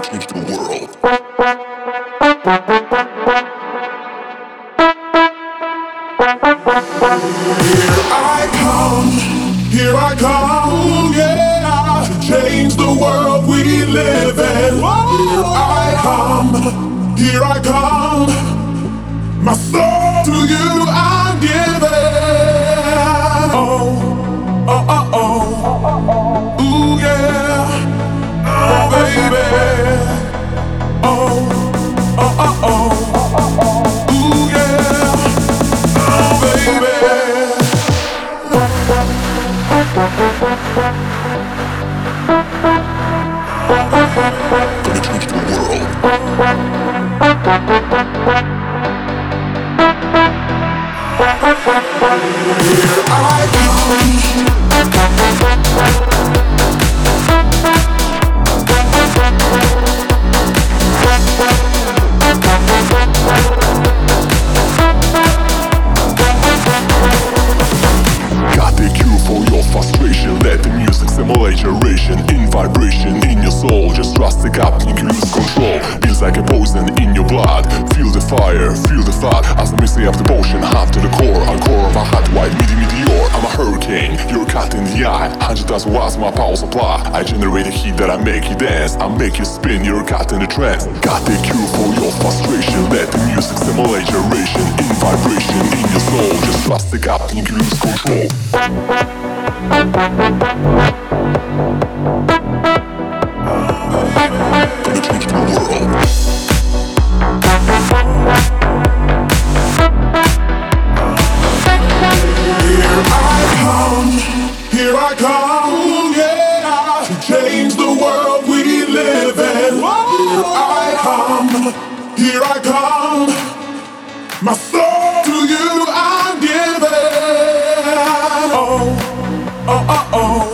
change the world. Here I come, yeah, to change the world we live in. Here I come, my soul to you I'm giving. Oh, oh, oh, oh, ooh yeah, oh baby, oh, oh, oh, oh, ooh yeah, oh baby. Gonna change the world. Here I come. Got the cure for your frustration. Let the music simulate generation. In vibration, in your soul. Just trust the cup and you can lose control. Feels like a poison in your blood. Feel the fire, feel the thought. As the missing of devotion, half to the core. Encore of a hot white meteor. I'm a hurricane, you're cut in the eye. 100,000 watts, my power supply. I generate a heat that I make you dance. I make you spin, you're caught in the trance. Got the cure for your frustration. Let the music simulate generation. In vibration, in your soul. Just trust the cup and you can lose control. Gonna change the world. Here I come, yeah, to change the world we live in. Here I come, my soul to you I'm giving. Oh, oh, oh, oh.